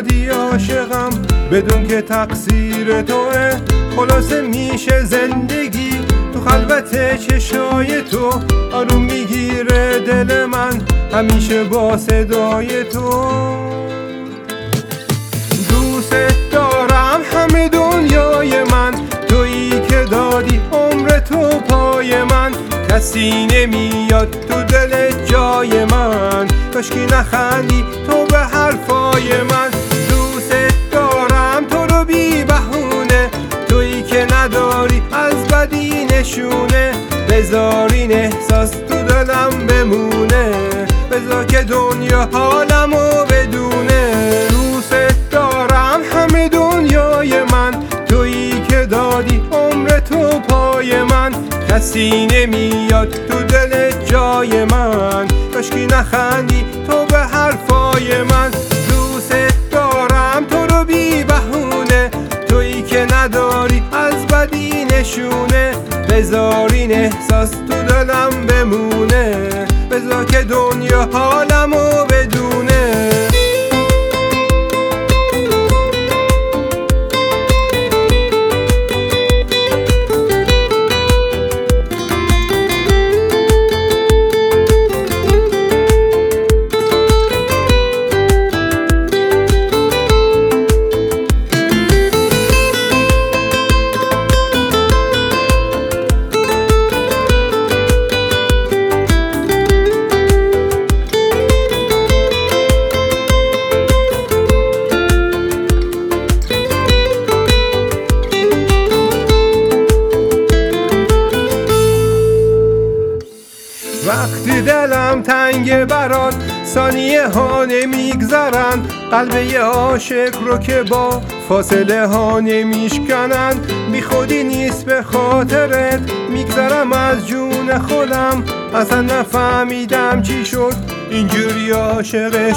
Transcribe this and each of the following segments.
کردی عاشقم بدون که تقصیر توه. خلاصه میشه زندگی تو خلوت چشای تو، آروم میگیره دل من همیشه با صدای تو. دوست دارم همه دنیای من، تویی که دادی عمر تو پای من. کسی نمیاد تو دل جای من، کاشکی نخندی تو به حرفای من. دوست دارم تو رو بی بهونه، تویی که نداری از بدی نشونه. بذار این احساس تو دلم بمونه، بذار که دنیا حالمو بدونه. دوست دارم همه دنیای من، تویی که دادی عمر تو پای من. کسی نمیاد تو دل جای من، کاشکی نخندی تو به حرفای من. دوست دارم تو رو بی بهونه، تویی که نداری از بدی نشونه. بذار این احساس تو دلم بمونه، بذار که دنیا حالمو بدونه. وقتی دلم تنگ برات ثانیه ها نمیگذرن، قلب یه عاشق رو که با فاصله ها نمیشکنن. بی خودی نیست به خاطرت میگذرم از جون خودم، اصلا نفهمیدم چی شد اینجوری عاشق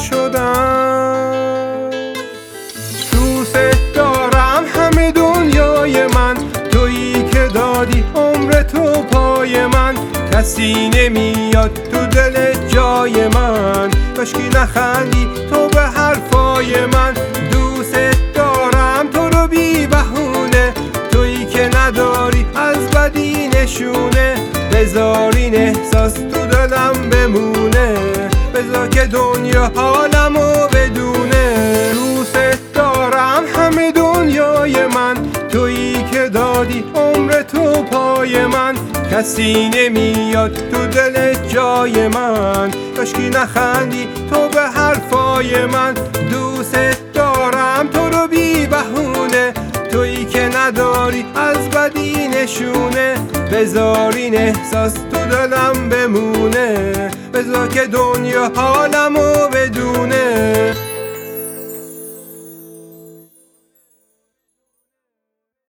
شدم. دوست دارم همه دنیای من، تویی که دادی عمر تو پای من. کسی نمیاد تو دل جای من، کاشکی نخندی تو به حرفای من. دوست دارم تو رو بی بهونه، تویی که نداری از بدی نشونه. بذار این احساس تو دلم بمونه، بذار که دنیا حالمو بدونه. دوست دارم همه دنیای من، تویی که دادی عمر تو پای من. کسی نمیاد تو دل جای من، کاشکی نخندی تو به حرفای من. دوست دارم تو رو بی بهونه، تویی که نداری از بدی نشونه. بذار این احساس تو دلم بمونه، بذار که دنیا حالمو بدونه.